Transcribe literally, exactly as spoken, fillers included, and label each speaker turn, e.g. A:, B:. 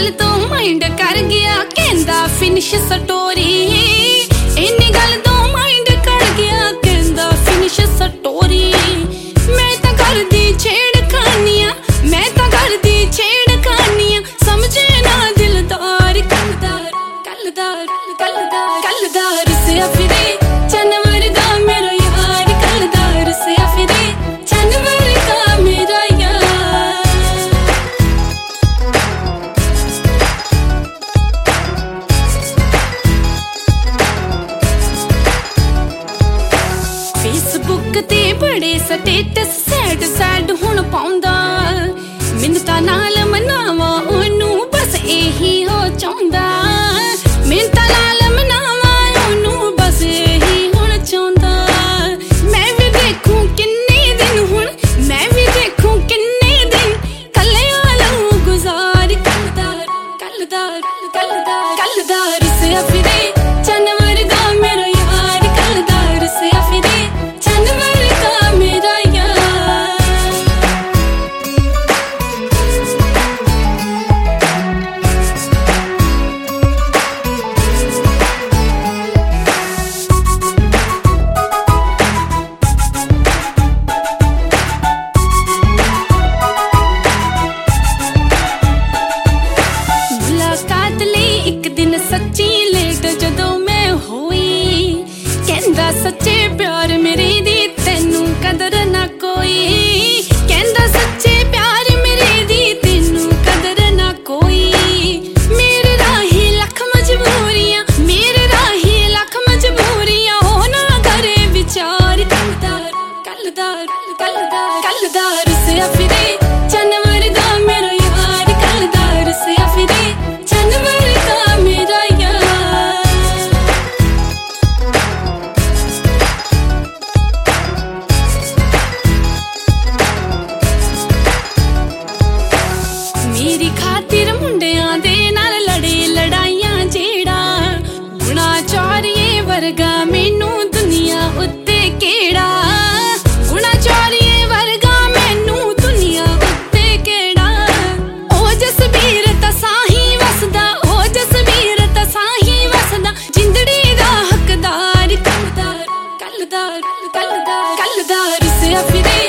A: गल तो माइंड कर गया कहंदा फिनिश स्टोरी। इन्नी गल तो माइंड कर गया कहंदा फिनिश स्टोरी। मैं तां करदी छेड़खानियां, मैं तां करदी छेड़खानियां, समझे ना दिलदार कलदार कलदार कलदार कलदार से फिरे जानवर का मेरा यार कलदार से फिरे जानवर का मेरा यार। फेसबुक ते बड़े स्टेटस सैड सैड हुण पाउंदा, मिन्नतां नाल मनावा ओनू बस एही हो चाहुंदा। मिन्नतां नाल मनावा ओनू बस एही हुण चाहुंदा। मैं भी देखूं किन्ने दिन हुण, मैं भी देखूं किन्ने दिन कल्लियां लूं गुजार कलदार कलदार कलदार कलदार से फिरे जानवर का मेरा यार कलदार से फिरे जानवर का मेरा यार। मुलाकात लई एक दिन सच्ची लेट जदों मैं होई, कहंदा सच्चे प्यार मेरे दी तैनू कदर ना कोई। कहंदा सच्चे प्यार मेरे दी तैनू कदर ना कोई। मेरे राही लख मजबूरियां, मेरे राही लख मजबूरियां, हो ना करे विचार कलदार कलदार कलदार कलदार से फिरे जानवर का मेरा यार कलदार से फिरे जानवर का मेरा यार। मेरी खातिर मुंडियां दे नाल लड़े लड़ाइयां जेड़ा, गुणा चौरिए वर्गा मैनू दुनिया उत्ते केड़ा। गुणा चौरिए वर्गा मैनू दुनिया उत्ते केड़ा। ओ जसबीर तसां ही वसदा, ओ जसबीर तसां ही वसदा, जिंदड़ी दा हकदार कलदार कलदार कलदार कलदार से फिरे